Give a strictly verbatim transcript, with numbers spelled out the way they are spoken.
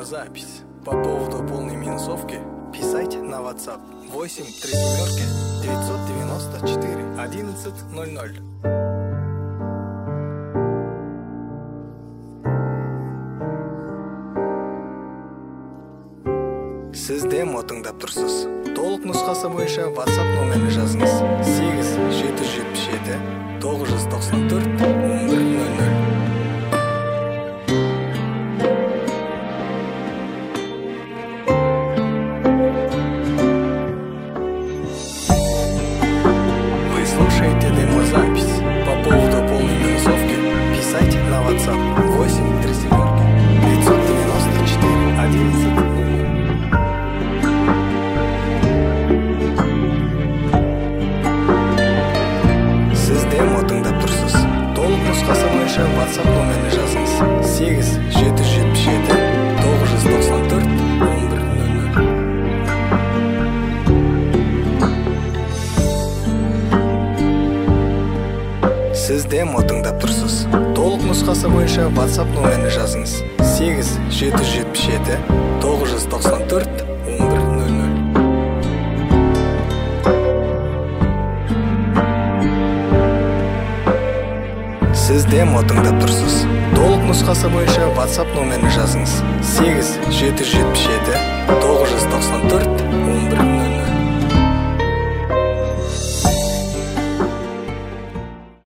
Демозапись. По поводу полной минусовки писать на WhatsApp восемь три семерки девятьсот девяносто четыре одиннадцать ноль ноль. Сіз демо тыңдап тұрсыз. Толық нұсқасы бойынша WhatsApp номерін жазыңыз. сегіз жеті жүз жетпіс жеті тоғыз жүз тоқсан төрт он бір ноль ноль. Вы слушаете демозапись. По поводу полной минусовки писать на WhatsApp восемь три семерки девятьсот девяносто четыре одиннадцать ноль ноль. Демо тыңдап тұрсыз. Толық нұсқасы бойынша WhatsApp номерін жазыңыз. сегіз жеті жүз жетпіс жеті тоғыз жүз тоқсан төрт он бір ноль ноль. Сіз демо тыңдап тұрсыз. Толық нұсқасы бойынша WhatsApp номерін жазыңыз. сегіз жеті жүз жетпіс жеті тоғыз жүз тоқсан төрт он бір ноль ноль. Сіз демо тыңдап тұрсыз. Толық нұсқасы бойынша WhatsApp номерін жазыңыз. сегіз жеті жүз жетпіс жеті тоғыз жүз тоқсан төрт он бір